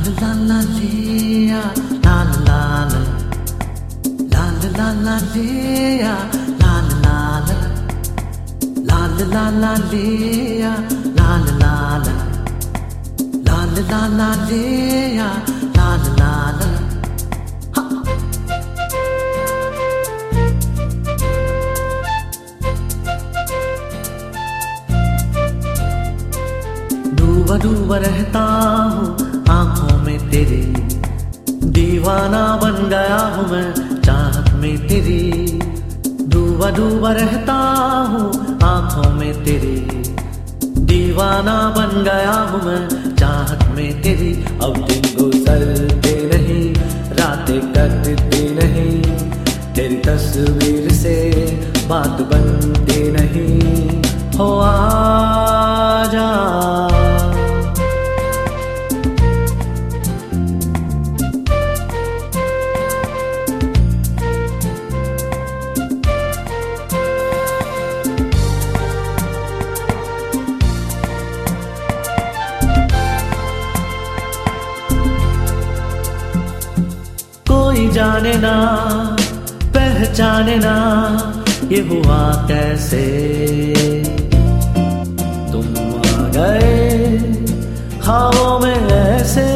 la la lia, la la la, la la la lia, la la la, la la la lia, la la la, la la la lia, la la la. डूबा डूबा रहता हूँ आँखों में तेरी, दीवाना बन गया हूँ मैं चाहत में तेरी। डूबा डूबा रहता हूँ आँखों में तेरी, दीवाना बन गया हूँ मैं चाहत में तेरी। अब दिन गुजरते नहीं, रातें कटती नहीं, तेरी तस्वीर से बात बनती नहीं। हो आजा कोई जाने ना पहचाने ना ये हुआ कैसे, तुम आ गए ख्वाबों में ऐसे।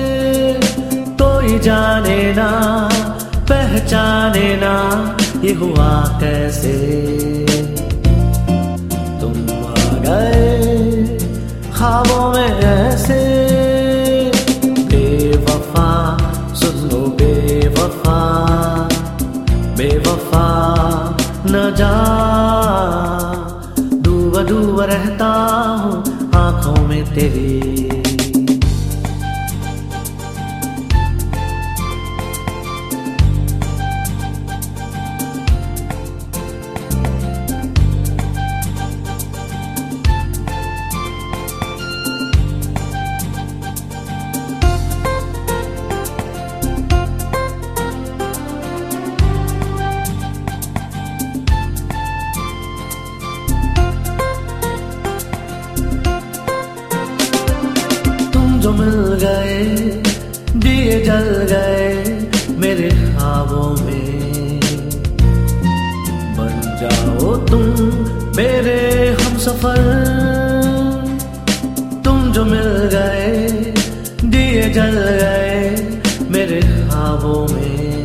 कोई जाने ना पहचाने ना ये हुआ कैसे, तुम आ गए ख्वाबों में ऐसे। बेवफा सुन लो बेवफा, बेवफा न जा। डूबा डूबा रहता हूँ आँखों में तेरी। जो मिल गए दिए जल गए मेरे ख्वाबों में, बन जाओ तुम मेरे हमसफर। तुम जो मिल गए दिए जल गए मेरे ख्वाबों में,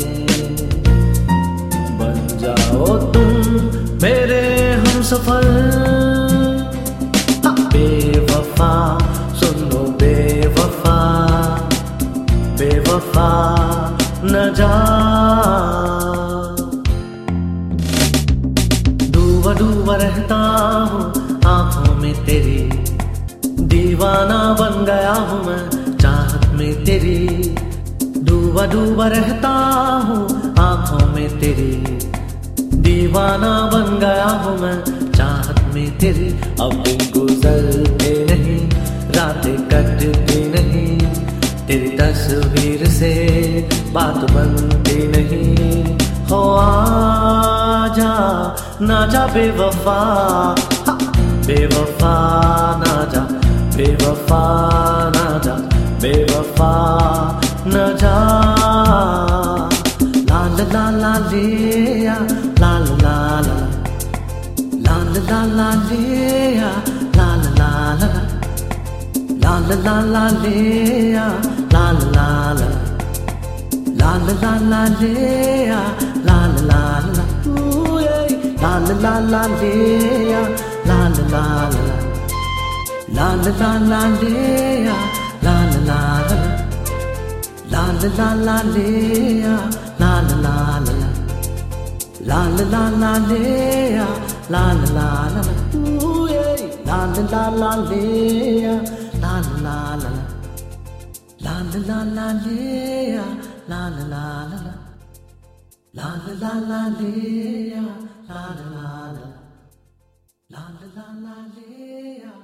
बन जाओ तुम मेरे हमसफर। बेवफा सुन लो बेवफा, बेवफा न जा। डूबा डूबा रहता हूँ आँखों में तेरी, दीवाना बन गया हूँ मैं चाहत में तेरी। डूबा डूबा रहता हूँ आँखों में तेरी, दीवाना बन गया हूँ मैं चाहत में तेरी। अब दिन गुजरते नहीं, रातें कटती नहीं, तेरी तस्वीर से बात बनती नहीं। हो आजा ना जा बेवफा, बेवफा ना जा, बेवफा ना जा, बेवफा न जा। ला ला ला लिया, ला ला ला, ला ला ला लिया, ला ला ला, ला ला ला लिया, ला ला ला, ला ला ला लिया, ला ला ला, ला ला ला लिया, ला ला ला, ला ला ला लिया, ला ला ला, ला ला ला लिया, ला ला ला, ला ला ला लिया, ला ला ला, ला ला ला लिया, ला ला ला, ला ला ला लिया, ला ला ला, ला ला ला लिया, ला ला ला, ला ला ला लिया।